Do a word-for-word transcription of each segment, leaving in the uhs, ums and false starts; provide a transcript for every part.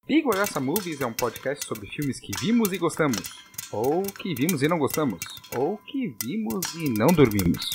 Big Olhaça Movies é um podcast sobre filmes que vimos e gostamos, ou que vimos e não gostamos, ou que vimos e não dormimos.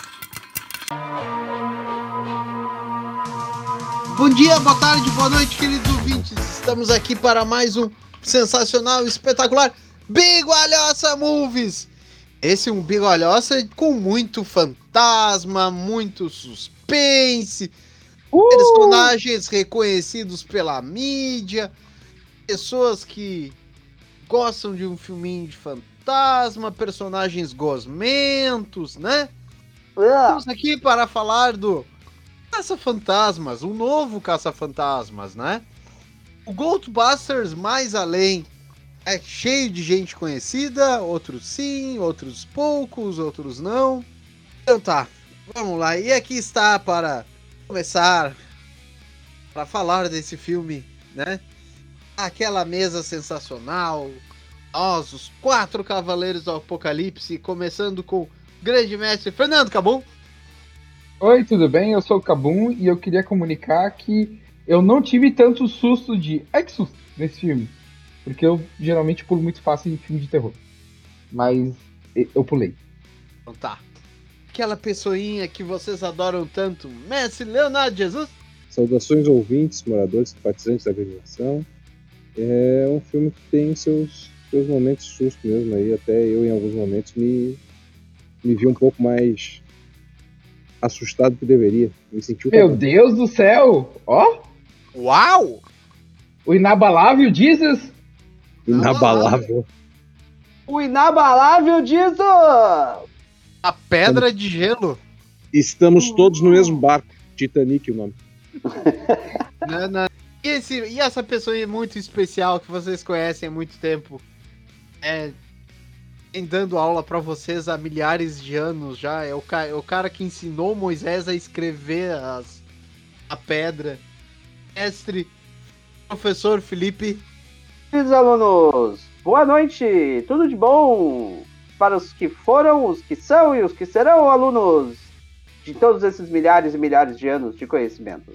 Bom dia, boa tarde, boa noite, queridos ouvintes. Estamos aqui para mais um sensacional, espetacular Big Olhaça Movies. Esse é um Big Olhaça com muito fantasma, muito suspense, uh! personagens reconhecidos pela mídia, pessoas que gostam de um filminho de fantasma, personagens gosmentos, né? Uh! Estamos aqui para falar do Caça-Fantasmas, um novo Caça-Fantasmas, né? O Ghostbusters Mais Além é cheio de gente conhecida, outros sim, outros poucos, outros não. Então tá, vamos lá. E aqui está para começar, para falar desse filme, né? Aquela mesa sensacional, nós, os quatro cavaleiros do Apocalipse, começando com o grande mestre Fernando Cabum. Oi, tudo bem? Eu sou o Cabum e eu queria comunicar que eu não tive tanto susto de... Ai, que susto nesse filme. Porque eu geralmente pulo muito fácil em filme de terror. Mas eu pulei. Então tá. Aquela pessoinha que vocês adoram tanto, mestre Leonardo Jesus. Saudações ouvintes, moradores, simpatizantes da gravação. É um filme que tem seus, seus momentos de susto mesmo aí. Até eu, em alguns momentos, me, me vi um pouco mais assustado que deveria. Me senti um Meu pouco... Deus do céu! Ó! Uau! O inabalável Jesus! Inabalável. O inabalável Jesus! A pedra de gelo. Estamos todos no mesmo barco. Titanic o nome. Não, não. E, esse, e essa pessoa muito especial que vocês conhecem há muito tempo, é, vem dando aula pra vocês há milhares de anos já, é o, ca, é o cara que ensinou Moisés a escrever as, a pedra. Mestre, professor Felipe. Queridos alunos, boa noite, tudo de bom? Para os que foram, os que são e os que serão alunos de todos esses milhares e milhares de anos de conhecimento.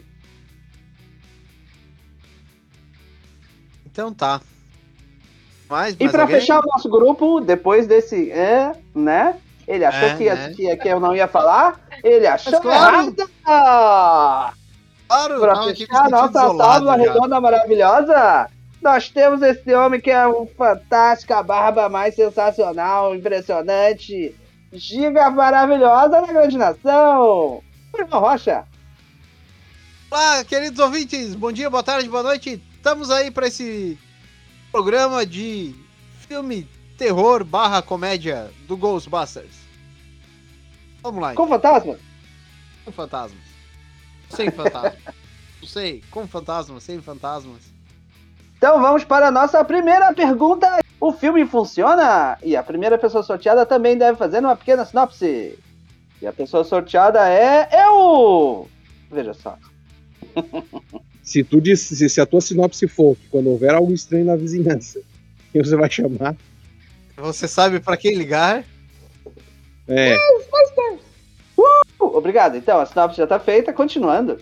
Então tá. Mais, e mais para alguém? fechar o nosso grupo, depois desse, é, né? Ele achou É, que, ia, né? que, que eu não ia falar, ele achou Mas claro. errado! Claro, Para tava aqui fechar me a sentindo nossa isolado tábua já. redonda maravilhosa, nós temos esse homem que é um fantástico, a barba mais sensacional, impressionante, giga maravilhosa na grande nação, Bruno Rocha. Olá, queridos ouvintes, bom dia, boa tarde, boa noite. Estamos aí para esse programa de filme terror barra comédia do Ghostbusters. Vamos lá. Com fantasma? Com fantasmas. Sem fantasmas. Não sei, com fantasmas, sem fantasmas. Então vamos para a nossa primeira pergunta. O filme funciona? E a primeira pessoa sorteada também deve fazer uma pequena sinopse. E a pessoa sorteada é eu! Veja só. Se tu disse, se a tua sinopse for que quando houver algo estranho na vizinhança, quem você vai chamar? Você sabe para quem ligar? É. Uh, obrigado. Então, a sinopse já está feita. Continuando.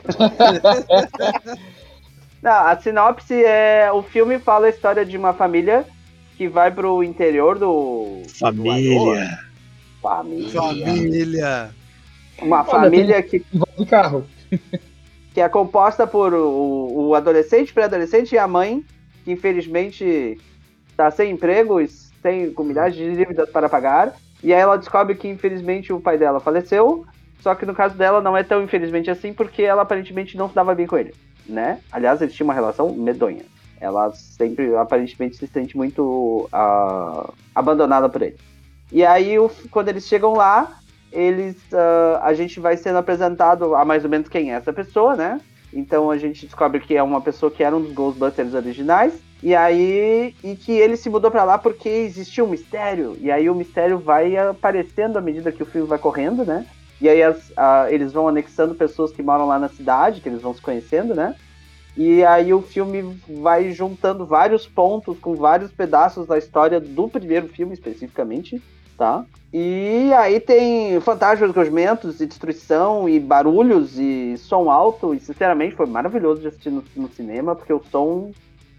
Não, a sinopse é... O filme fala a história de uma família que vai pro interior do... Família. Do família. Família. Uma família que... De carro. que é composta por o, o adolescente, pré-adolescente e a mãe, que infelizmente está sem emprego e sem, com milhares de dívidas para pagar. E aí ela descobre que infelizmente o pai dela faleceu, só que no caso dela não é tão infelizmente assim, porque ela aparentemente não se dava bem com ele, né? Aliás, eles tinham uma relação medonha. Ela sempre, aparentemente, se sente muito uh, abandonada por ele. E aí, o, quando eles chegam lá, eles, uh, a gente vai sendo apresentado a mais ou menos quem é essa pessoa, né? Então a gente descobre que é uma pessoa que era um dos Ghostbusters originais. E aí, e que ele se mudou pra lá porque existia um mistério. E aí o mistério vai aparecendo à medida que o filme vai correndo, né? E aí as, uh, eles vão anexando pessoas que moram lá na cidade, que eles vão se conhecendo, né? E aí o filme vai juntando vários pontos com vários pedaços da história do primeiro filme, especificamente, tá? E aí tem fantasmas, gosmentos e destruição e barulhos e som alto. E sinceramente foi maravilhoso de assistir no, no cinema, porque o som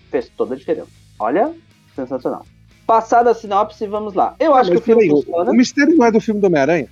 fez toda a diferença. Olha, sensacional. Passada a sinopse, vamos lá. Eu acho Mas que o filme peraí, funciona. o mistério não é do filme do Homem-Aranha?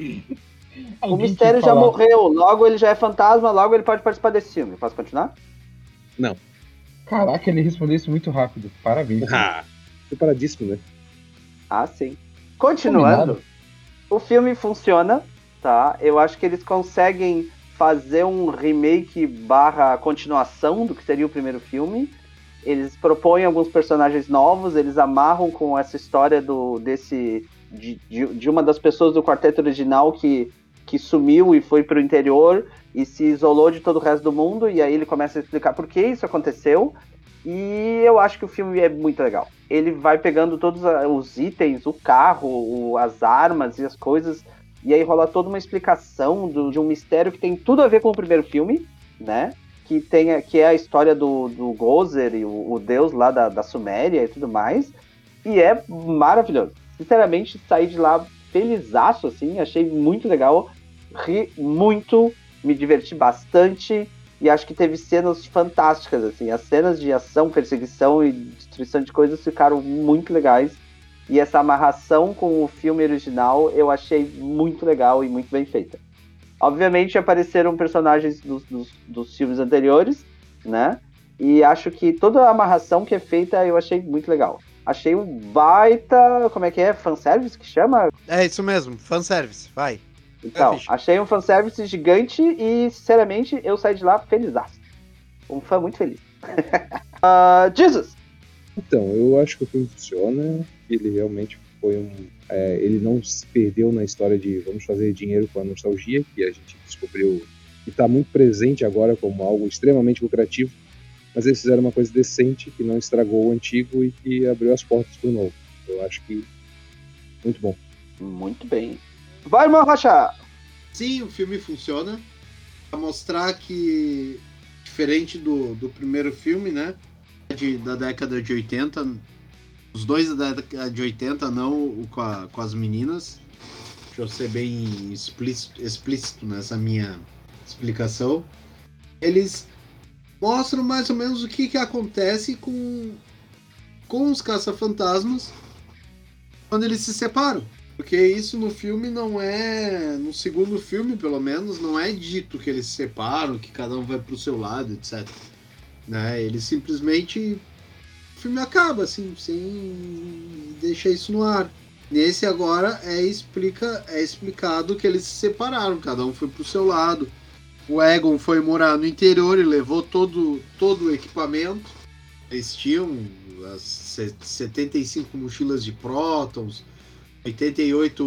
O Alguém mistério que já falar. morreu, logo ele já é fantasma, logo ele pode participar desse filme. Posso continuar? Caraca, ele respondeu isso muito rápido. Parabéns. Ah, separadíssimo, né? Ah, sim. Continuando, Combinado. o filme funciona, tá? Eu acho que eles conseguem fazer um remake barra continuação do que seria o primeiro filme. Eles propõem alguns personagens novos, eles amarram com essa história do, desse, de, de, de uma das pessoas do quarteto original que, que sumiu e foi pro interior e se isolou de todo o resto do mundo, e aí ele começa a explicar por que isso aconteceu, e eu acho que o filme é muito legal. Ele vai pegando todos os itens, o carro, o, as armas e as coisas, e aí rola toda uma explicação do, de um mistério que tem tudo a ver com o primeiro filme, né? Que, tem, que é a história do, do Gozer, e o, o deus lá da, da Suméria e tudo mais, e é maravilhoso. Sinceramente, saí de lá felizaço, assim, achei muito legal, ri muito, me diverti bastante, e acho que teve cenas fantásticas, assim, as cenas de ação, perseguição e destruição de coisas ficaram muito legais, e essa amarração com o filme original eu achei muito legal e muito bem feita. Obviamente apareceram personagens dos, dos, dos filmes anteriores, né? E acho que toda a amarração que é feita eu achei muito legal. Achei um baita... Como é que é? Fanservice que chama? É isso mesmo, fanservice, vai. Então, ficha. achei um fanservice gigante e, sinceramente, eu saí de lá felizaço. Um fã muito feliz. uh, Jesus! Então, eu acho que o filme funciona, ele realmente foi um... É, ele não se perdeu na história de vamos fazer dinheiro com a nostalgia, que a gente descobriu que está muito presente agora como algo extremamente lucrativo, mas eles fizeram uma coisa decente, que não estragou o antigo e que abriu as portas para o novo. Eu acho que muito bom. Muito bem. Vai, irmão Rocha! Sim, o filme funciona pra mostrar que, diferente do, do primeiro filme, né, de, da década de oitenta, os dois da década de oitenta, não o com, a, com as meninas, deixa eu ser bem explícito, explícito nessa minha explicação, eles mostram mais ou menos o que, que acontece com, com os caça-fantasmas quando eles se separam. Porque isso no filme não é... No segundo filme, pelo menos, não é dito que eles se separam, que cada um vai pro seu lado, etcétera. Né? Eles simplesmente... O filme acaba, assim, sem deixar isso no ar. Nesse agora é, explica, é explicado que eles se separaram, cada um foi pro seu lado. O Egon foi morar no interior e levou todo, todo o equipamento. Eles tinham as setenta e cinco mochilas de prótons, oitenta e oito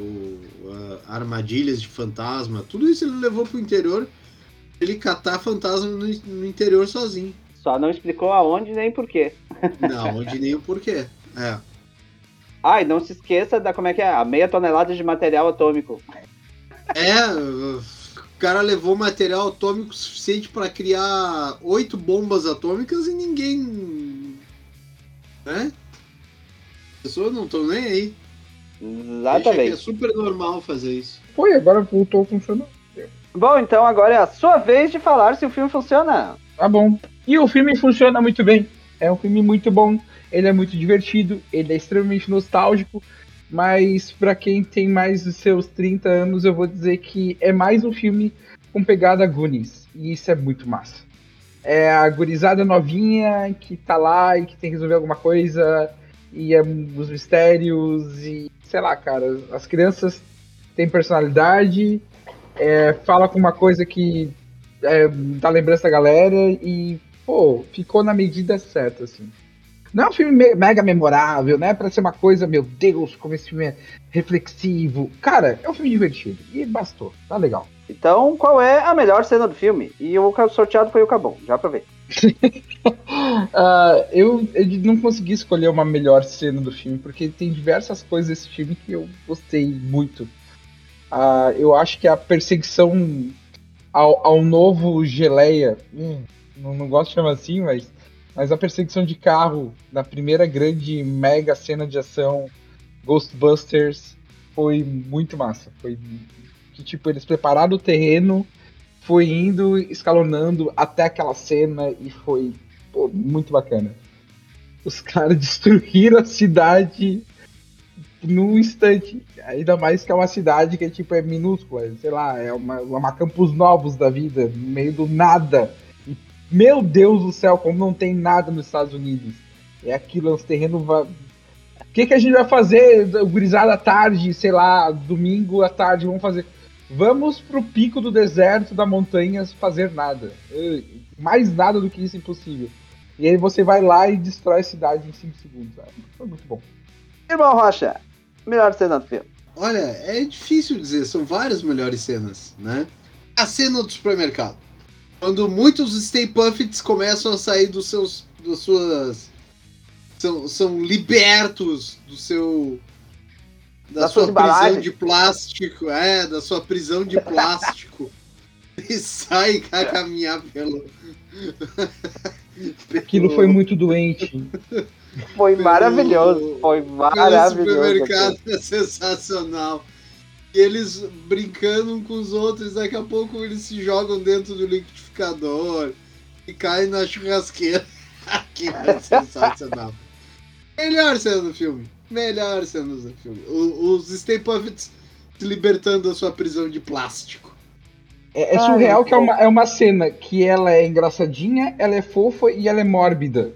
uh, armadilhas de fantasma, tudo isso ele levou pro interior, ele catar fantasma no, no interior sozinho. Só não explicou aonde nem porquê. Não, onde nem o porquê. É. Ah, e não se esqueça da como é que é, a meia tonelada de material atômico. É, o cara levou material atômico suficiente para criar oito bombas atômicas e ninguém... Né? As pessoas não estão nem aí. Acha que é Exatamente. super normal fazer isso. Foi, agora voltou a funcionar. Bom, então agora é a sua vez de falar se o filme funciona. Tá bom. E o filme funciona muito bem. É um filme muito bom. Ele é muito divertido. Ele é extremamente nostálgico. Mas pra quem tem mais dos seus trinta anos, eu vou dizer que é mais um filme com pegada Goonies. E isso é muito massa. É a gurizada novinha que tá lá e que tem que resolver alguma coisa. E é os mistérios e... Sei lá, cara. As crianças têm personalidade. É, fala com uma coisa que é, dá lembrança da galera. E, pô, ficou na medida certa, assim. Não é um filme me- mega memorável, né? Pra ser uma coisa, meu Deus, como esse filme é reflexivo. Cara, é um filme divertido. E bastou. Tá legal. Então, qual é a melhor cena do filme? E o sorteado foi o Cabum, já aproveita. Uh, eu, eu não consegui escolher uma melhor cena do filme, porque tem diversas coisas desse filme que eu gostei muito. Uh, eu acho que a perseguição ao, ao novo Geleia, hum, não, não gosto de chamar assim, mas, mas a perseguição de carro na primeira grande mega cena de ação Ghostbusters foi muito massa. Foi que tipo, eles prepararam o terreno, foi indo, escalonando até aquela cena e foi... pô, muito bacana. Os caras destruíram a cidade num instante. Ainda mais que é uma cidade que é, tipo, é minúscula, sei lá, é uma, uma Campos Novos da vida, no meio do nada. E, meu Deus do céu, como não tem nada nos Estados Unidos. É aquilo, é uns terrenos... Va... O que, que a gente vai fazer, gurizada à tarde, sei lá, domingo à tarde, vamos fazer... Vamos pro pico do deserto, da montanha, fazer nada. Mais nada do que isso é impossível. E aí você vai lá e destrói a cidade em cinco segundos. Foi muito bom. Irmão Rocha, melhor cena do filme. Olha, é difícil dizer, são várias melhores cenas, né? A cena do supermercado. Quando muitos Stay Puffets começam a sair dos seus... das suas... São, são libertos do seu... Da Das sua suas prisão embalagens. de plástico. É, da sua prisão de plástico. E sai a caminhar pelo... Aquilo foi muito doente. Foi Pelo- maravilhoso. Foi Pelo maravilhoso. supermercado é sensacional. E eles brincando um com os outros, daqui a pouco eles se jogam dentro do liquidificador e caem na churrasqueira. Aquilo é sensacional. Melhor cena do filme. Melhor cena do filme. O- os Stay Puffets se libertando da sua prisão de plástico. É, é Ai, surreal muito que é bom. uma, é uma cena que ela é engraçadinha, ela é fofa e ela é mórbida.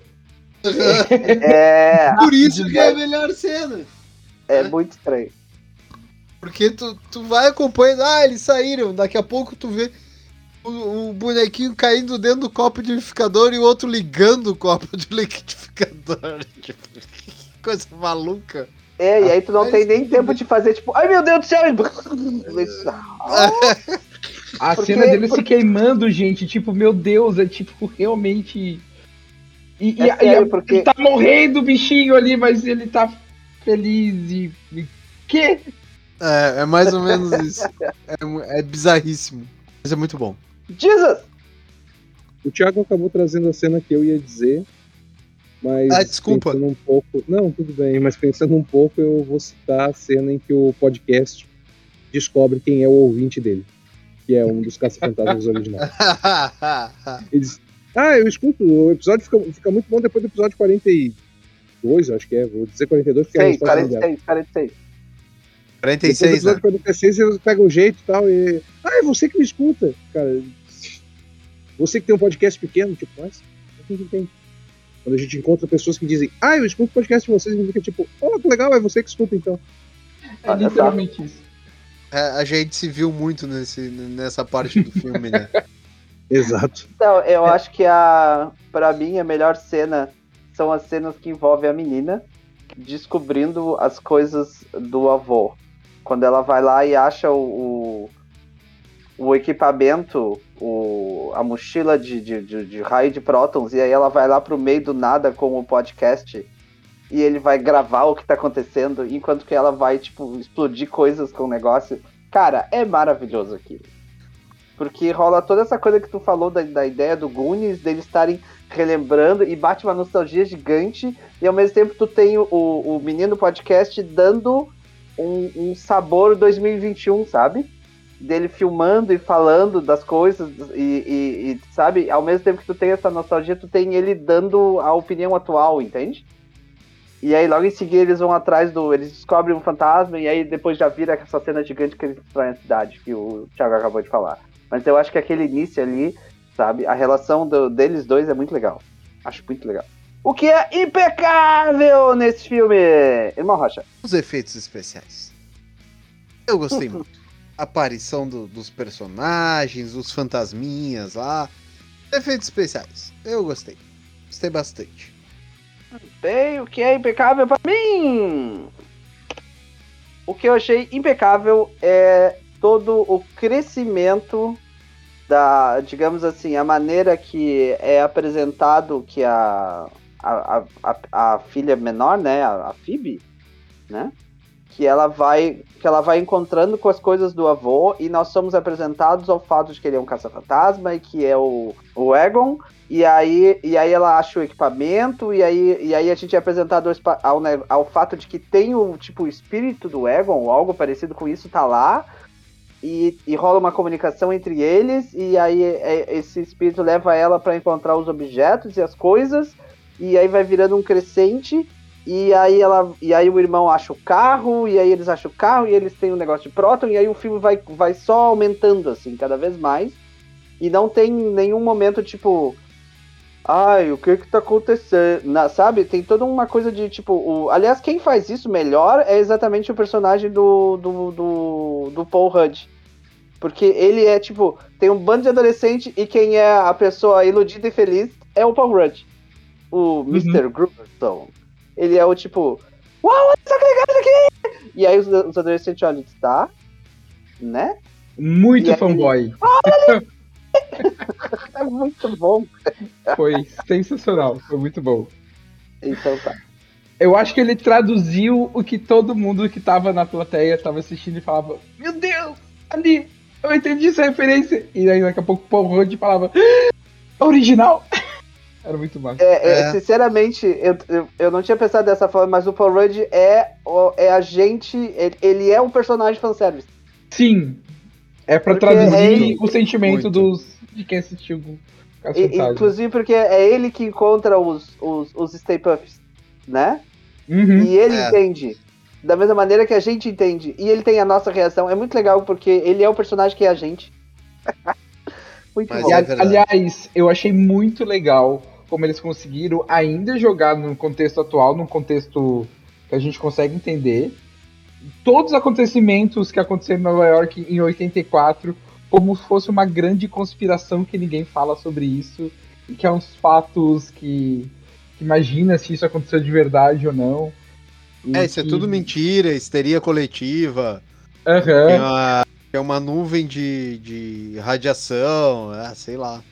É, Por isso que é a melhor cena. é muito estranho. Porque tu, tu vai acompanhando, ah, eles saíram, daqui a pouco tu vê o, o bonequinho caindo dentro do copo de liquidificador e o outro ligando o copo de liquidificador. Tipo, que coisa maluca. É, e aí tu não Mas tem nem tudo tempo bem. de fazer, tipo, ai meu Deus do céu! A Porque- cena dele se porque- queimando, gente, tipo, meu Deus, é tipo, realmente. E, e- É e- sério, porque- ele tá morrendo o bichinho ali, mas ele tá feliz e. e... Que? É, é mais ou menos isso. É, mu- é bizarríssimo. Mas é muito bom. Jesus! O Thiago acabou trazendo a cena que eu ia dizer, mas Ah, desculpa. pensando um pouco, não, tudo bem, mas pensando um pouco, eu vou citar a cena em que o podcast descobre quem é o ouvinte dele, que é um dos caça-fantasmas originais. Eles, ah, eu escuto, o episódio fica, fica muito bom depois do episódio quarenta e dois, eu acho que é, vou dizer quarenta e dois porque é a Seis, resposta quarenta e imediata. seis, quarenta e seis. quarenta e Depois do seis, né? episódio quarenta e seis, eles pegam o jeito e tal, e... Ah, é você que me escuta, cara. Você que tem um podcast pequeno, tipo, mas a gente entende. Quando a gente encontra pessoas que dizem, ah, eu escuto o podcast de vocês, a gente fica tipo, oh, que legal, é você que escuta então. É Ah, literalmente isso. É, a gente se viu muito nesse, nessa parte do filme, né? Exato. Então, eu acho que a, pra mim, a melhor cena são as cenas que envolvem a menina descobrindo as coisas do avô. Quando ela vai lá e acha o, o, o equipamento, o, a mochila de, de, de, de raio de prótons, e aí ela vai lá pro meio do nada com o podcast e ele vai gravar o que tá acontecendo, enquanto que ela vai, tipo, explodir coisas com o negócio. Cara, é maravilhoso aquilo. Porque rola toda essa coisa que tu falou da, da ideia do Goonies, deles estarem relembrando e bate uma nostalgia gigante, e ao mesmo tempo tu tem o, o menino podcast dando um, um sabor dois mil e vinte e um, sabe? Dele filmando e falando das coisas, e, e, e, sabe? Ao mesmo tempo que tu tem essa nostalgia, tu tem ele dando a opinião atual, entende? E aí logo em seguida eles vão atrás do... Eles descobrem um fantasma, e aí depois já vira essa cena gigante que eles destroem a cidade, que o Thiago acabou de falar. Mas eu acho que aquele início ali, sabe? A relação do, deles dois é muito legal. Acho muito legal. O que é impecável nesse filme? Irmão Rocha. Os efeitos especiais. Eu gostei muito. A aparição do- dos personagens, os fantasminhas lá. Efeitos especiais. Eu gostei. Gostei bastante. Bem, o que é impecável pra mim? O que eu achei impecável é todo o crescimento da, digamos assim, a maneira que é apresentado que a, a, a, a filha menor, né, a, a Phoebe, né, que ela vai que ela vai encontrando com as coisas do avô, e nós somos apresentados ao fato de que ele é um caça-fantasma e que é o, o Egon, e aí, e aí ela acha o equipamento, e aí, e aí a gente é apresentado ao, espa- ao, ne- ao fato de que tem o tipo o espírito do Egon, ou algo parecido com isso, tá lá. e, e rola uma comunicação entre eles, e aí é, esse espírito leva ela para encontrar os objetos e as coisas, e aí vai virando um crescente, e aí, ela, e aí o irmão acha o carro, e aí eles acham o carro, e eles têm um negócio de próton, e aí o filme vai, vai só aumentando, assim, cada vez mais, e não tem nenhum momento, tipo... Ai, o que que tá acontecendo? Na, sabe? Tem toda uma coisa de, tipo... O, aliás, quem faz isso melhor é exatamente o personagem do, do, do, do Paul Rudd. Porque ele é, tipo... Tem um bando de adolescente e quem é a pessoa iludida e feliz é o Paul Rudd. O mister Uhum. Gruberson. Ele é o, tipo... Uau, olha só que legal isso aqui! E aí os, os adolescentes olham, tá? Né? Muito E aí fanboy. ele, olha! É muito bom. Foi sensacional, foi muito bom. Então tá. Eu acho que ele traduziu o que todo mundo que tava na plateia tava assistindo e falava: Meu Deus, ali, eu entendi essa referência. E aí daqui a pouco o Paul Rudd falava: Original. Era muito massa. É, é, É. sinceramente, eu, eu, eu não tinha pensado dessa forma, mas o Paul Rudd é, é a gente. Ele, ele é um personagem fanservice. Sim. É pra Porque traduzir é ele- o sentimento muito. dos, de quem assistiu Caça E- Fantasma. inclusive porque é ele que encontra os, os, os Stay Puffs, né? Uhum. E ele É. entende. Da mesma maneira que a gente entende. E ele tem a nossa reação. É muito legal porque ele é o personagem que é a gente. Muito Mas bom. E, é a- verdade. aliás, eu achei muito legal como eles conseguiram ainda jogar no contexto atual, num contexto que a gente consegue entender, todos os acontecimentos que aconteceram em Nova York em oitenta e quatro, como se fosse uma grande conspiração que ninguém fala sobre isso, e que é uns fatos que, que imagina se isso aconteceu de verdade ou não. E É, isso é que- tudo mentira, histeria coletiva. Aham. Tem uma, é uma nuvem de, de radiação, é, sei lá.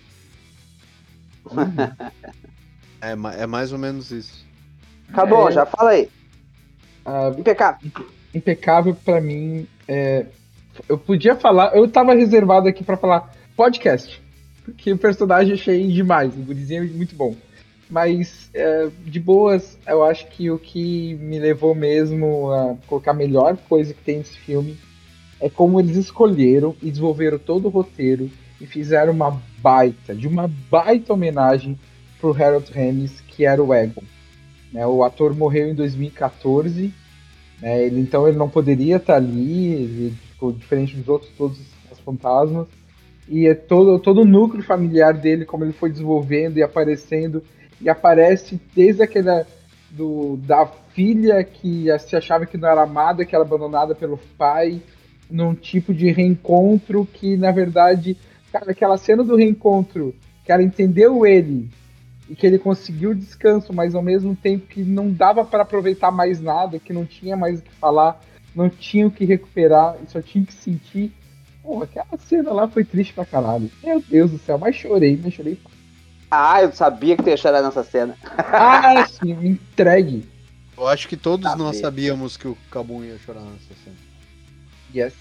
É, ma- é mais ou menos isso. Acabou, É. já fala aí. Ah, Impecável. impecável pra mim. É, eu podia falar, eu tava reservado aqui pra falar podcast, porque o personagem eu achei demais, o gurizinho é muito bom. Mas, é, de boas, eu acho que o que me levou mesmo a colocar a melhor coisa que tem nesse filme é como eles escolheram e desenvolveram todo o roteiro e fizeram uma baita, de uma baita homenagem pro Harold Ramis, que era o Egon. Né, o ator morreu em dois mil e quatorze, né, ele, então ele não poderia estar ali, ele ficou diferente dos outros, todos os fantasmas. E é todo, todo o núcleo familiar dele, como ele foi desenvolvendo e aparecendo, e aparece desde aquela do, da filha que se achava que não era amada, que era abandonada pelo pai, num tipo de reencontro que, na verdade, cara, aquela cena do reencontro, que ela entendeu ele e que ele conseguiu descanso, mas ao mesmo tempo que não dava para aproveitar mais nada, que não tinha mais o que falar, não tinha o que recuperar, só tinha que sentir. Pô, aquela cena lá foi triste pra caralho. Meu Deus do céu, mas chorei, mas chorei. Ah, eu sabia que tu ia chorar nessa cena. Ah, sim, me entregue. Eu acho que todos Tá nós bem. sabíamos que o Kabum ia chorar nessa cena. Yes.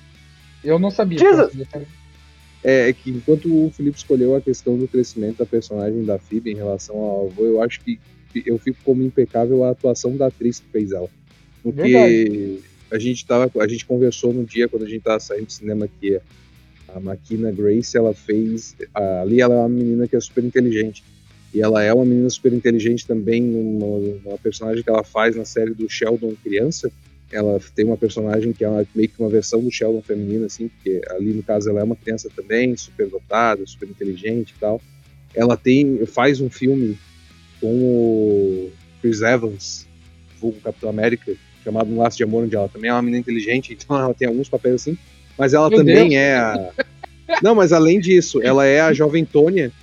Eu não sabia. Jesus! Então, É, é que enquanto o Felipe escolheu a questão do crescimento da personagem da Phoebe em relação ao avô, eu acho que eu fico como impecável a atuação da atriz que fez ela. Porque Verdade. a gente tava, a gente conversou no dia quando a gente tava saindo do cinema que a Makina Grace, ela fez, ali ela é uma menina que é super inteligente. E ela é uma menina super inteligente também, uma, uma personagem que ela faz na série do Sheldon criança. Ela tem uma personagem que é uma, meio que uma versão do Sheldon feminino, assim, porque ali no caso ela é uma criança também, super dotada, super inteligente e tal. Ela tem, faz um filme com o Chris Evans, vulgo Capitão América, chamado Um Laço de Amor, onde ela também é uma menina inteligente, então ela tem alguns papéis assim, mas ela Meu também Deus. é a... Não, mas além disso, ela é a jovem Tônia,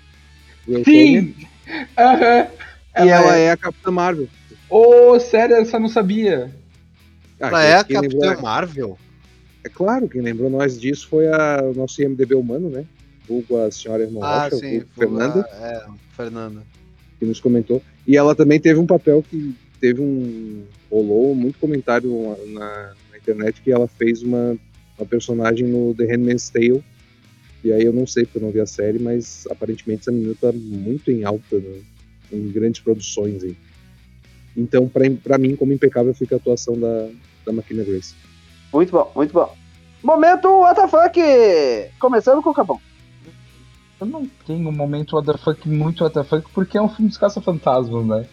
do Eutônia, Sim! Aham. e ela é a Capitã Marvel. Ô, sério, essa eu não sabia. Ah, Ela é a quem Capitã lembrou- Marvel? É claro, quem lembrou nós disso foi a, o nosso I M D B humano, né? Vulgo a senhora Irmã Ah, Rocha, sim. vulgo Fernanda, a- É, Fernanda. que nos comentou. E ela também teve um papel que teve um... rolou muito comentário na, na internet que ela fez uma, uma personagem no The Handmaid's Tale. E aí eu não sei porque eu não vi a série, mas aparentemente essa menina tá muito em alta, né, em grandes produções aí. Então, pra, pra mim, como impecável fica a atuação da, da Makina Grace. Muito bom, muito bom. Momento what the fuck! Começando com o Capão. Eu não tenho um momento what the fuck muito what the fuck, porque é um filme dos caça-fantasmas, né?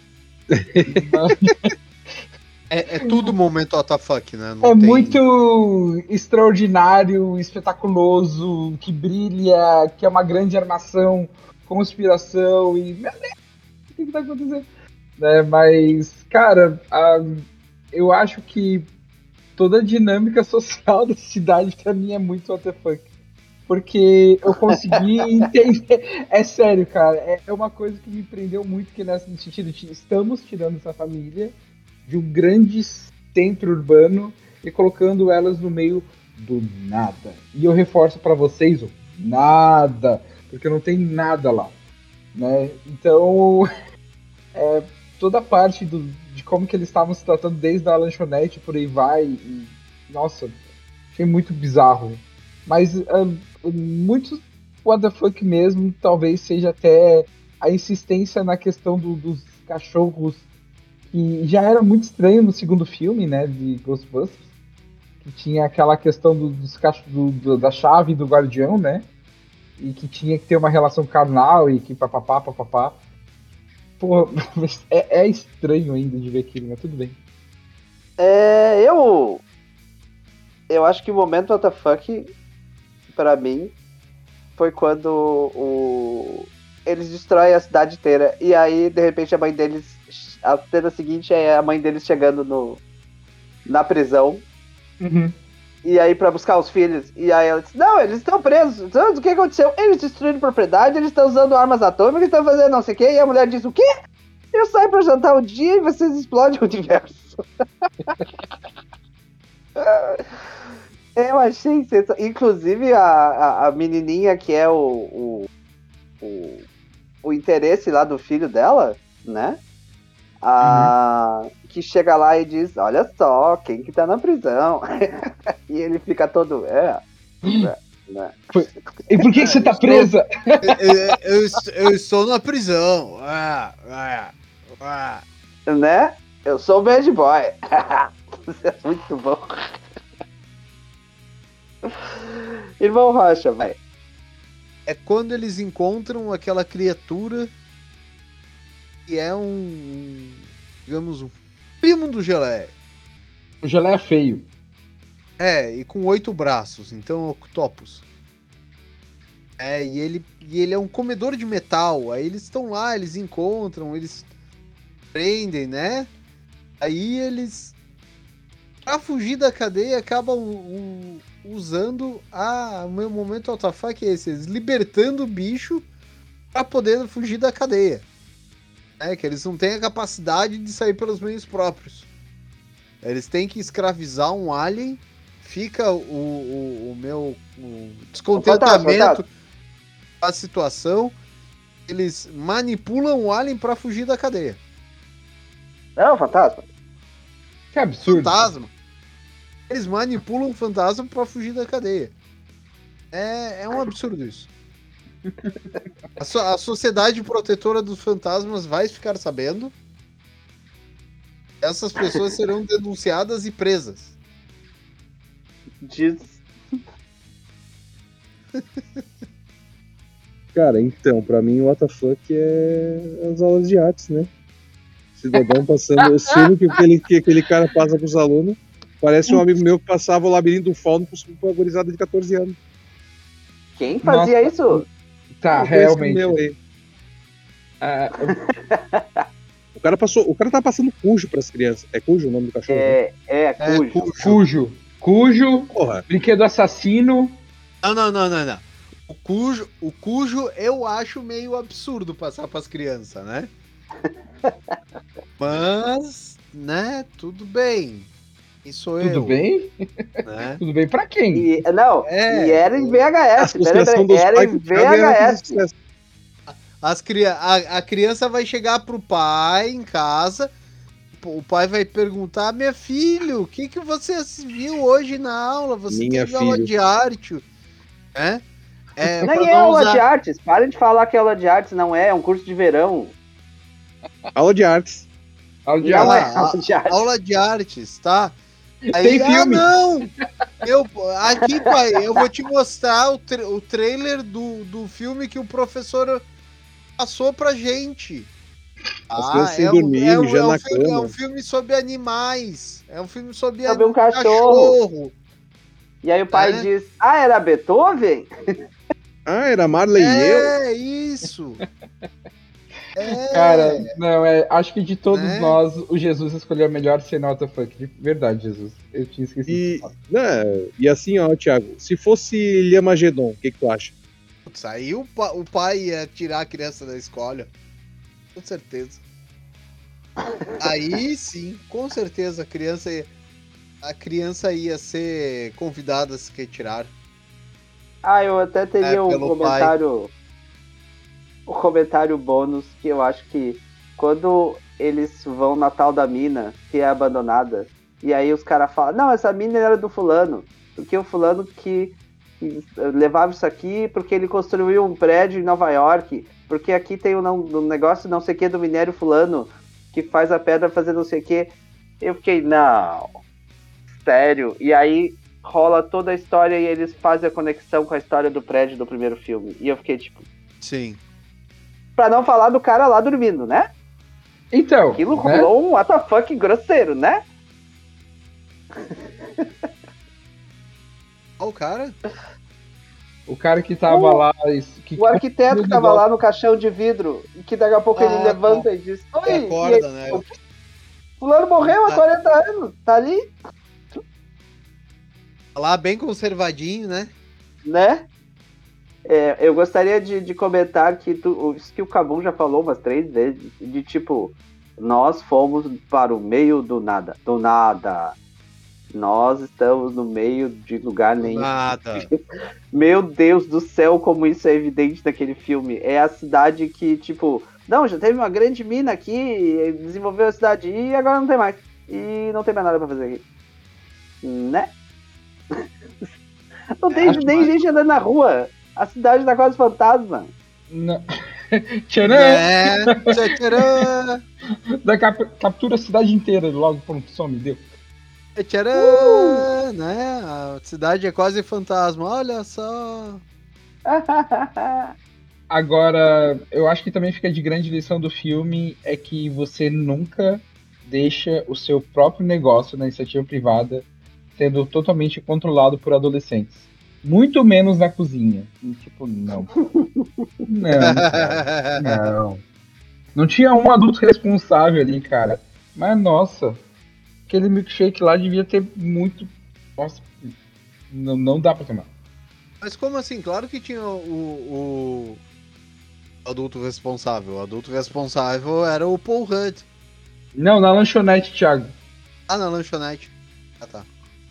É, é tudo momento what the fuck, né? Não É tem- muito extraordinário, espetaculoso, que brilha, que é uma grande armação, conspiração e. Meu Deus, o que, que tá acontecendo? Né, mas, cara, a- eu acho que toda a dinâmica social da cidade pra mim é muito what the fuck. Porque eu consegui entender. É sério, cara. É é uma coisa que me prendeu muito, que nesse sentido, de estamos tirando essa família de um grande centro urbano e colocando elas no meio do nada. E eu reforço pra vocês o nada, porque não tem nada lá, né? Então, é, toda a parte do, de como que eles estavam se tratando desde a lanchonete por aí vai, e, nossa, achei muito bizarro. Mas ah, muito what the fuck mesmo, talvez seja até a insistência na questão do- dos cachorros, que já era muito estranho no segundo filme, né, de Ghostbusters, que tinha aquela questão do- dos cach- do- do- da chave do guardião, né, e que tinha que ter uma relação carnal e que papapá, papapá. Pô, mas é, é estranho ainda de ver aquilo, mas tudo bem. É, eu. Eu acho que o momento what the fuck, pra mim, foi quando o. Eles destroem a cidade inteira. E aí, de repente, a mãe deles. A cena seguinte é a mãe deles chegando no, na prisão. E aí, pra buscar os filhos. E aí ela disse: Não, eles estão presos. Então, o que aconteceu? Eles destruíram propriedade, eles estão usando armas atômicas, estão fazendo não sei o quê. E a mulher diz: O quê? Eu saio pra jantar um dia e vocês explodem o universo. Eu achei sensacional. Inclusive, a, a, a menininha que é o, o, o, o interesse lá do filho dela, né? A, que chega lá e diz: Olha só, quem que tá na prisão? E ele fica todo. É. é, né? E por que, que você tá presa? eu, eu, eu- eu estou na prisão. Ah, ah, ah. Né? Eu sou o bad boy. Isso é muito bom. Irmão Rocha, vai. É quando eles encontram aquela criatura que é um, digamos, um primo do Geleia. O Geleia é feio. É, e com oito braços, então octopus. É, e ele, e ele é um comedor de metal. Aí eles estão lá, eles encontram, eles prendem, né? Aí eles, pra fugir da cadeia, acabam u- usando a, o meu momento what the fuck é esse, eles libertando o bicho pra poder fugir da cadeia. É, que eles não têm a capacidade de sair pelos meios próprios. Eles têm que escravizar um alien. Fica o, o, o meu o descontentamento com a situação. Eles manipulam o alien pra fugir da cadeia. Não, fantasma. Que absurdo. Fantasma. Eles manipulam o fantasma pra fugir da cadeia. É, é um absurdo isso. A, so- a sociedade protetora dos fantasmas vai ficar sabendo. Essas pessoas serão denunciadas e presas. Diz. Cara, então, pra mim o what the fuck é as aulas de artes, né? Cidadão passando o filme que aquele, que aquele cara passa pros alunos. Parece um amigo meu que passava o labirinto do fauno pra uma gurizada de catorze anos. Quem fazia Nossa. isso? Tá, Um conhecido realmente. meu aí. Ah, O cara passou, o cara tá passando cujo pras crianças. É cujo o nome do cachorro? né? É, é, cujo. cujo. Cujo. Cujo, Porra. brinquedo assassino. Não, não, não, não, não. O cujo, o cujo eu acho meio absurdo passar pras crianças, né? Mas, né, tudo bem. Isso eu. Tudo bem? Né? Tudo bem pra quem? E, não, É. e era em V H A S. Pera, associação pera, dos era pais em do Thiago era V H S. sucesso. As cri a, a criança vai chegar pro pai em casa, o pai vai perguntar: minha filho, o que, que você viu hoje na aula? Você Minha teve aula filho. de arte, né? É, pra Nem é não aula usar- de artes. Parem de falar que é aula de artes, não é. É um curso de verão. Aula de artes. Aula de Não aula. é aula de artes. aula de artes, tá? Aí, Tem filme. Ah, não! Eu, aqui, pai, eu vou te mostrar o, tra- o trailer do, do filme que o professor passou pra gente. As Ah, crianças sem é um, dormir, é, um, mijando é, um na filme, é um cama. filme sobre animais. É um filme sobre, Sobre um ani- cachorro. cachorro. E aí o pai É? diz, ah, era Beethoven? Ah, era Marley e eu? É, isso. É, Cara, não, é, acho que de todos Né? nós, o Jesus escolheu a melhor cena what the fuck. De verdade, Jesus. Eu tinha esquecido. E, disso. né, e assim, ó, Thiago, se fosse Liamagedon, o que, que tu acha? putz, aí o, pa- o pai ia tirar a criança da escola. Com certeza. Aí sim, com certeza a criança ia, a criança ia ser convidada a se retirar. Ah, eu até teria É, um pelo comentário. Um comentário bônus que eu acho que quando eles vão na tal da mina, que é abandonada, e aí os caras falam, não, essa mina era do fulano, porque o fulano que, que levava isso aqui porque ele construiu um prédio em Nova York, porque aqui tem um, um negócio não sei o que do minério fulano, que faz a pedra fazer não sei o que. Eu fiquei, não, sério. E aí rola toda a história e eles fazem a conexão com a história do prédio do primeiro filme. E eu fiquei tipo, Sim. pra não falar do cara lá dormindo, né? Então, Aquilo né? rolou um what the fuck grosseiro, né? Ó, o cara. O cara que tava O- lá. isso- Que O arquiteto que tava negócio- lá no caixão de vidro, e que daqui a pouco Ah, ele levanta e diz, E oi, e acorda, aí, né? o fulano morreu há Tá. quarenta anos, tá ali, Lá bem conservadinho, né? né? É, eu gostaria de, de comentar que tu, isso que o Cabum já falou umas três vezes, de tipo, nós fomos para o meio do nada, do nada. Nós estamos no meio de lugar nenhum. Nada. Meu Deus do céu, como isso é evidente naquele filme. É a cidade que, tipo, não, já teve uma grande mina aqui, desenvolveu a cidade e agora não tem mais. E não tem mais nada pra fazer aqui. Né? Não tem Acho nem mais- gente andando na rua. A cidade tá quase fantasma. Não. Tcharam! É. Tchá, tcharam. Da cap- captura a cidade inteira, logo pronto, some, deu. Tcharam, né? A cidade é quase fantasma. Olha só. Agora, eu acho que também fica de grande lição do filme é que você nunca deixa o seu próprio negócio na iniciativa privada sendo totalmente controlado por adolescentes. Muito menos na cozinha. E, tipo, não. Não, cara. Não. Não tinha um adulto responsável ali, cara. Mas, nossa, aquele milkshake lá devia ter muito. Nossa, não, não dá pra tomar. Mas como assim? Claro que tinha o, o adulto responsável. O adulto responsável era o Paul Rudd. Não, na lanchonete, Thiago. Ah, na lanchonete. Ah, tá.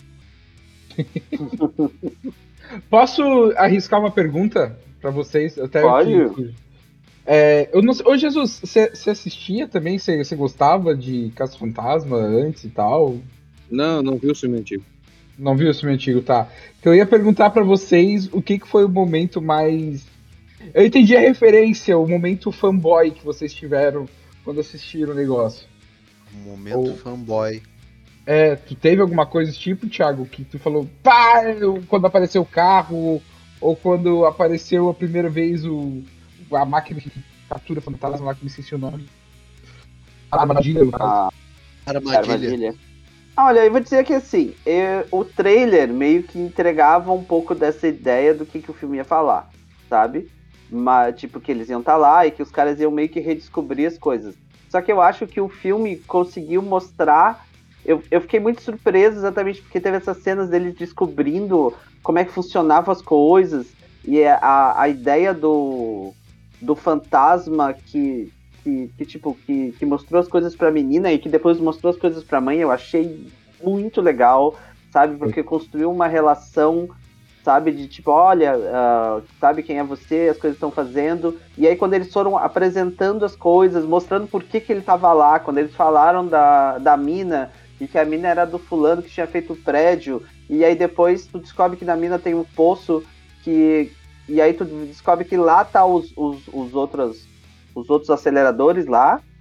Posso arriscar uma pergunta pra vocês? Até Pode. que- É, eu não sei. Ô, Jesus, você você assistia também? Você você gostava de Caça Fantasma antes e tal? Não, não viu o filme antigo. Não viu esse filme antigo, tá? Que eu ia perguntar pra vocês o que, que foi o momento mais. Eu entendi a referência, o momento fanboy que vocês tiveram quando assistiram o negócio. Um momento Oh. fanboy. É, tu teve alguma coisa desse tipo, Thiago, que tu falou, pá, eu- quando apareceu o carro, ou quando apareceu a primeira vez o, a máquina que captura fantasma lá, que me esqueci o nome. A armadilha, no caso. Ah, Armadilha. armadilha. Ah, olha, eu vou dizer que assim, eu- o trailer meio que entregava um pouco dessa ideia do que, que o filme ia falar, sabe? Mas, tipo, que eles iam estar lá e que os caras iam meio que redescobrir as coisas. Só que eu acho que o filme conseguiu mostrar. Eu, eu fiquei muito surpreso exatamente porque teve essas cenas deles descobrindo como é que funcionavam as coisas. E a, a ideia do, do fantasma que, que, que tipo, que, que mostrou as coisas pra menina e que depois mostrou as coisas pra mãe, eu achei muito legal, sabe? Porque construiu uma relação, sabe? De tipo, olha, uh, sabe quem é você, as coisas estão fazendo. E aí quando eles foram apresentando as coisas, mostrando por que, que ele tava lá, quando eles falaram da, da mina, e que a mina era do fulano que tinha feito o prédio, e aí depois tu descobre que na mina tem um poço, que e aí tu descobre que lá tá os, os, os, outros, os outros aceleradores lá,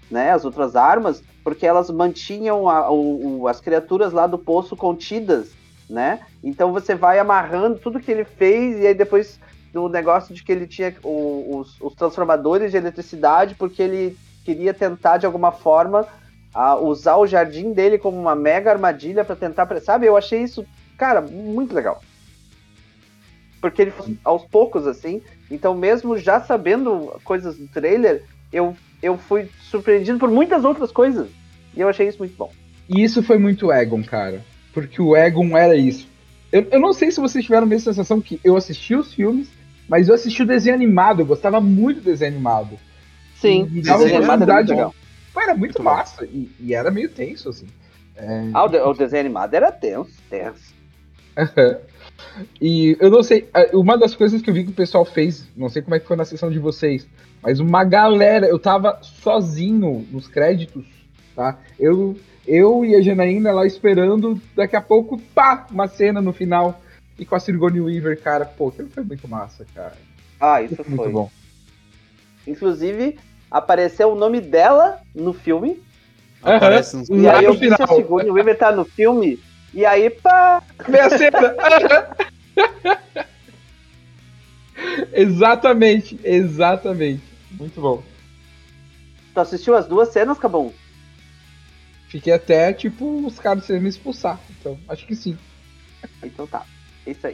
né, as outras armas, porque elas mantinham a, o, o, as criaturas lá do poço contidas, né? Então você vai amarrando tudo que ele fez, e aí depois do negócio de que ele tinha o, os, os transformadores de eletricidade, porque ele queria tentar de alguma forma a, usar o jardim dele como uma mega armadilha para tentar, sabe? Eu achei isso, cara, muito legal. Porque ele foi aos poucos, assim. Então, mesmo já sabendo coisas do trailer, eu, eu fui surpreendido por muitas outras coisas. E eu achei isso muito bom. E isso foi muito Egon, cara. Porque o Egon era isso. Eu, eu não sei se vocês tiveram a mesma sensação que eu assisti os filmes, mas eu assisti o desenho animado. Eu gostava muito do desenho animado. Sim, E dava desenho animado era muito de... legal. Pô, era muito, muito massa. E, e era meio tenso, assim. É... Ah, o, de, o desenho animado era tenso, tenso. E eu não sei, uma das coisas que eu vi que o pessoal fez, não sei como é que foi na sessão de vocês, mas uma galera, eu tava sozinho nos créditos, tá? Eu, eu e a Janaína lá esperando, daqui a pouco, pá, uma cena no final, e com a Sigourney Weaver, cara, pô, aquilo foi muito massa, cara. Ah, isso foi. Muito bom. Inclusive, apareceu o nome dela no filme. Aparece nos... E aí eu vi que a Sigourney Weaver tá no filme, e aí, pá! Minha cena! Exatamente, exatamente. Muito bom. Tu assistiu as duas cenas, Cabum? Fiquei até, tipo, os caras querendo me expulsar. Então, acho que sim. Então tá, é isso aí.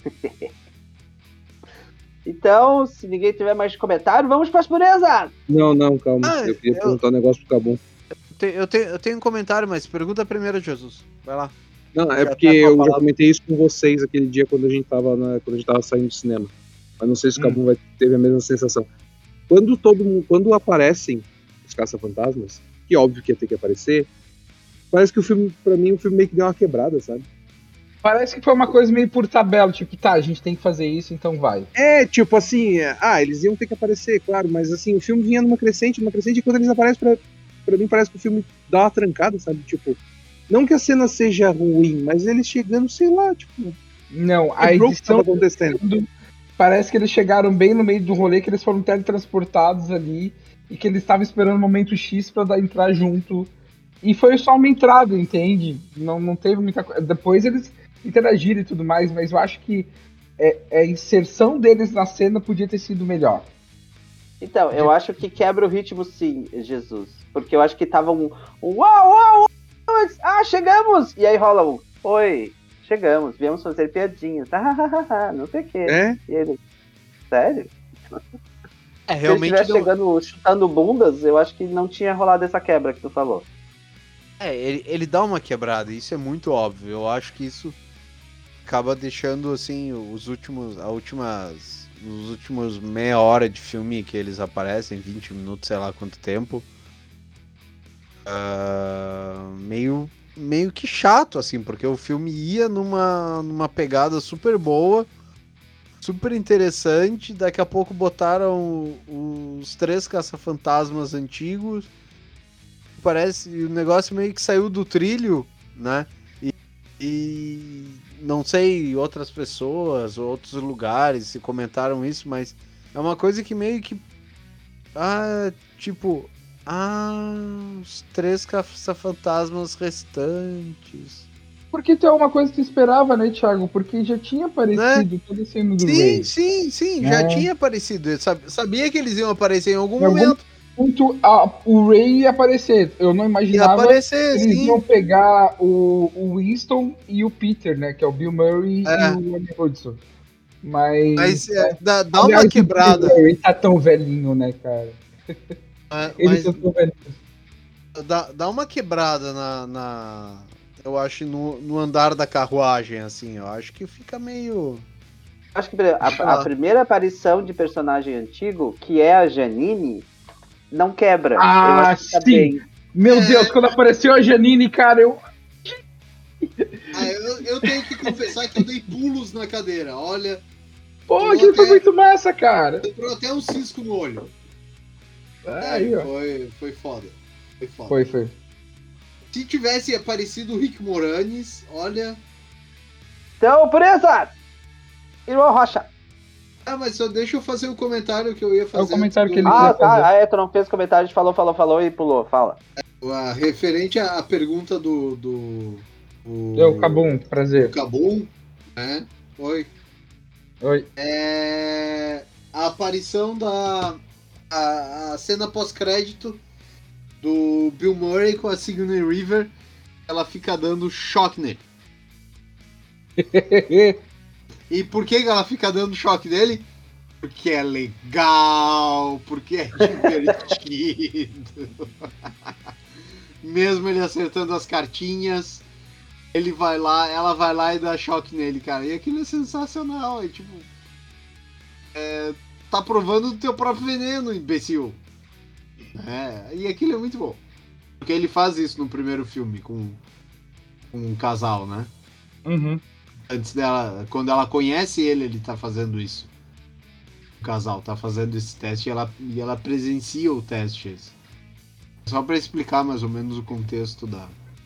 Então, se ninguém tiver mais comentário, vamos para as purezas! Não, não, calma. Ah, eu queria eu- perguntar um negócio pro Cabum. Te- Eu tenho, eu tenho um comentário, mas pergunta primeiro, Jesus. Vai lá. Não, é Já porque tá com a eu já palavra. comentei isso com vocês aquele dia quando a gente tava, na, quando a gente tava saindo do cinema. Mas não sei se o Hum. Cabum vai teve a mesma sensação. Quando todo mundo, quando aparecem os caça-fantasmas, que óbvio que ia ter que aparecer, parece que o filme, pra mim, o filme meio que deu uma quebrada, sabe? Parece que foi uma coisa meio por tabela, tipo, tá, a gente tem que fazer isso, então vai. É, tipo assim, é, ah, eles iam ter que aparecer, claro, mas assim, o filme vinha numa crescente, numa crescente, e quando eles aparecem, pra, pra mim parece que o filme dá uma trancada, sabe? Tipo, não que a cena seja ruim, mas eles chegando, sei lá, tipo, Não, a quebrou o que tava edição acontecendo. parece que eles chegaram bem no meio do rolê, que eles foram teletransportados ali e que eles estavam esperando o momento X pra dar, entrar junto. E foi só uma entrada, entende? Não, não teve muita coisa. Depois eles interagiram e tudo mais, mas eu acho que é, é a inserção deles na cena podia ter sido melhor. Então, eu acho que quebra o ritmo sim, Jesus. Porque eu acho que tava um, um uau, uau, uau, ah, chegamos! E aí rola um, oi, chegamos, viemos fazer piadinhas, não sei o quê. É? E ele, sério? É, Se ele realmente estivesse deu... chegando chutando bundas, eu acho que não tinha rolado essa quebra que tu falou. É, ele, ele dá uma quebrada, isso é muito óbvio. Eu acho que isso acaba deixando, assim, os últimos, a últimas, os últimos meia hora de filme que eles aparecem, vinte minutos, sei lá quanto tempo, ah, meio, meio que chato, assim, porque o filme ia numa, numa pegada super boa, super interessante, daqui a pouco botaram os três caça-fantasmas antigos, parece, o negócio meio que saiu do trilho, né? E, e não sei, outras pessoas, outros lugares se comentaram isso, mas é uma coisa que meio que, ah, tipo, ah, os três caça-fantasmas restantes. Porque tem uma coisa que tu esperava, né, Thiago? Porque já tinha aparecido toda a cena do Sim, Ray. sim, sim, É. já tinha aparecido. Eu sab- sabia que eles iam aparecer em algum Em algum momento. ponto, a- o Ray ia aparecer. Eu não Ia imaginava aparecer, que eles sim. iam pegar o, o Winston e o Peter, né? Que é o Bill Murray É. e o Andy Hudson. Mas. Mas é, dá, dá Aliás, uma o quebrada. Bill Murray tá tão velhinho, né, cara? é, Ele Mas tá tão velhinho. dá, dá uma quebrada na, na- eu acho, no, no andar da carruagem, assim. Eu acho que fica meio... Acho que a, a primeira aparição de personagem antigo, que é a Janine, não quebra. Ah, eu acho que tá sim. bem. Meu É. Deus, quando apareceu a Janine, cara, eu. Ah, eu, eu tenho que confessar que eu dei pulos na cadeira. Olha, Pô, Eu aquilo foi até- muito massa, cara. entrou até um cisco no olho. Aí, ó. Foi, foi foda. Foi foda. Foi, foi. Se tivesse aparecido o Rick Moranis, olha. Então, pureza! Irmão Rocha. Ah, mas só deixa eu fazer o um comentário que eu ia fazer. É o comentário do... que ele Ah, queria tá. fazer. Ah, é, tu não fez comentário, a gente falou, falou, falou e pulou. Fala. A, referente à pergunta do. do o, Eu, Cabum, prazer. do Cabum, né? Oi. Oi. É, a aparição da. A, a cena pós-crédito do Bill Murray com a Sigourney Weaver, ela fica dando choque nele. E por que ela fica dando choque nele? Porque é legal, porque é divertido. Mesmo ele acertando as cartinhas, ele vai lá, ela vai lá e dá choque nele, cara. E aquilo é sensacional, é tipo... É, tá provando o teu próprio veneno, imbecil. É, e aquilo é muito bom. Porque ele faz isso no primeiro filme com, com um casal, né? Uhum. Antes dela, quando ela conhece ele, ele tá fazendo isso. O casal tá fazendo esse teste e ela, e ela presencia o teste. Só pra explicar mais ou menos o contexto da...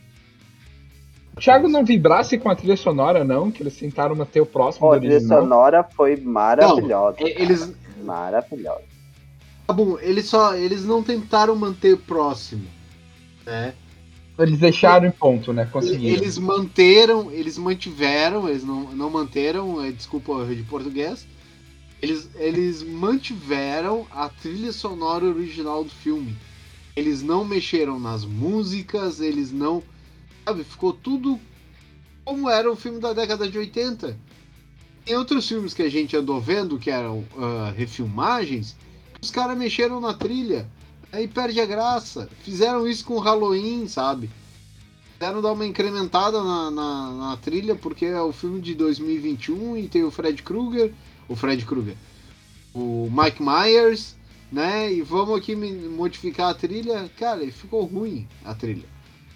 O Thiago não vibrasse com a trilha sonora, não? Que eles tentaram manter o próximo Pô, do a trilha original. sonora foi maravilhosa. Não, eles... Maravilhosa. Tá bom, eles só... Eles não tentaram manter próximo, né? Eles deixaram em ponto, né? Conseguiram. Eles manteram, eles mantiveram, eles não, não manteram, é, desculpa o erro de português, eles, eles mantiveram a trilha sonora original do filme. Eles não mexeram nas músicas, eles não... Sabe, ficou tudo como era o filme da década de oitenta. Tem outros filmes que a gente andou vendo, que eram uh, refilmagens, que os caras mexeram na trilha. Aí perde a graça. Fizeram isso com o Halloween, sabe? Fizeram dar uma incrementada na, na, na trilha, porque é o filme de dois mil e vinte e um e tem o Fred Krueger, o Fred Krueger, o Mike Myers, né? E vamos aqui modificar a trilha. Cara, ficou ruim a trilha.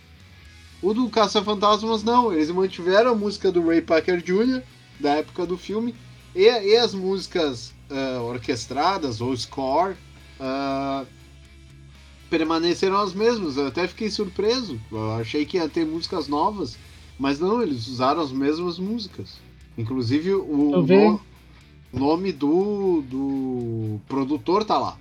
O do Caça-Fantasmas não, eles mantiveram a música do Ray Parker Júnior, da época do filme, e, e as músicas uh, orquestradas, ou score, uh, permaneceram as mesmas. Eu até fiquei surpreso. Eu achei que ia ter músicas novas, mas não, eles usaram as mesmas músicas. Inclusive o, o no, nome do, do produtor tá lá.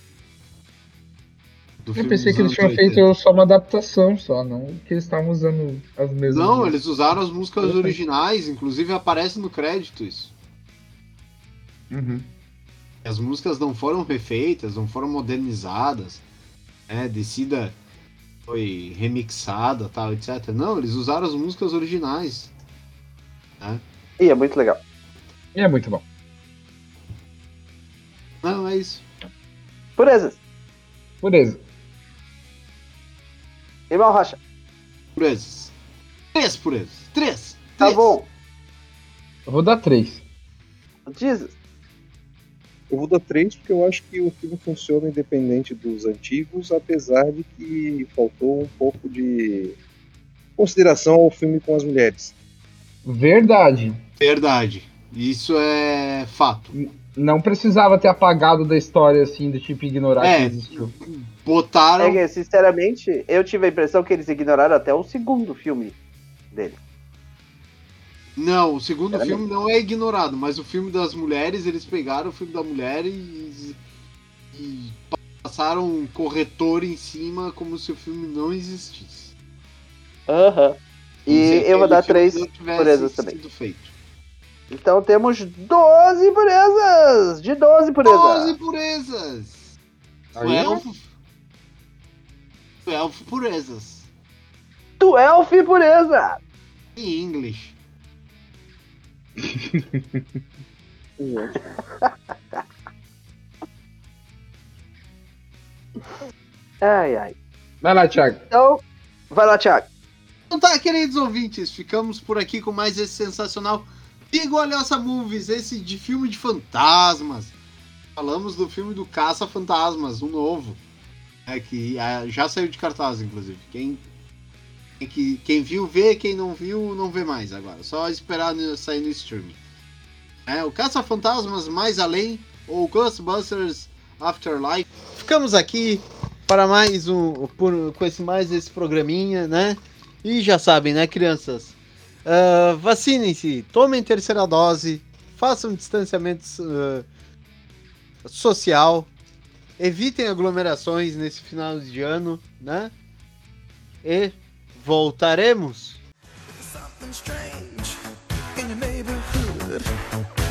Do Eu pensei que eles tinham oitenta. Feito só uma adaptação, só, não que eles estavam usando as mesmas. Não, músicas. Eles usaram as músicas originais, inclusive aparece no crédito isso. Uhum. As músicas não foram refeitas, não foram modernizadas. É, Descida foi remixada, tal, etcétera. Não, eles usaram as músicas originais. Né? E é muito legal. E é muito bom. Não, é isso. Purezas. Pureza. Irmão Rocha. Purezas. Três purezas. Três. Tá três. bom. Eu vou dar três. Jesus. Eu vou dar três porque eu acho que o filme funciona independente dos antigos, apesar de que faltou um pouco de consideração ao filme com as mulheres. Verdade. Verdade. Isso é fato. Não precisava ter apagado da história, assim, do tipo ignorar é, que existiu. Botaram... É que, sinceramente, eu tive a impressão que eles ignoraram até o segundo filme dele. Não, o segundo Era filme mesmo. Não é ignorado, mas o filme das mulheres, eles pegaram o filme da mulher e, e passaram um corretor em cima como se o filme não existisse. Aham. Uhum. E eu vou dar três purezas também. Feito. Então temos doze purezas! De doze purezas! doze purezas! doze purezas. doze pureza! Em inglês. Ai, ai. Vai lá, Thiago. Então, vai lá, Thiago. Então tá, queridos ouvintes, ficamos por aqui com mais esse sensacional Bigualhoça Movies, esse de filme de fantasmas. Falamos do filme do Caça-Fantasmas, um novo, é, que já saiu de cartaz, inclusive. Quem, quem, quem viu, vê, quem não viu, não vê mais agora. Só esperar no, sair no streaming. É, o Caça-Fantasmas Mais Além, ou Ghostbusters Afterlife. Ficamos aqui para mais um, por, com esse, mais esse programinha, né? E já sabem, né, crianças? Uh, vacinem-se, tomem terceira dose, façam distanciamento uh, social. Evitem aglomerações nesse final de ano, né? E voltaremos. Something strange in your neighborhood.